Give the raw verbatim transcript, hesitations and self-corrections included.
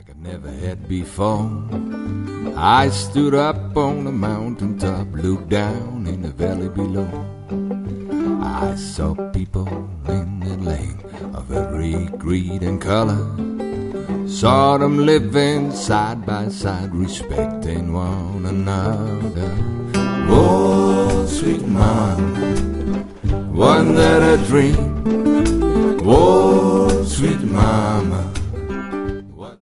like I never had before. I stood up on the mountaintop, looked down in the valley below. I saw people in the lane of every creed and color. Saw them living side by side, respecting one another. Oh, sweet mama, wasn't that a dream? Oh, sweet mama,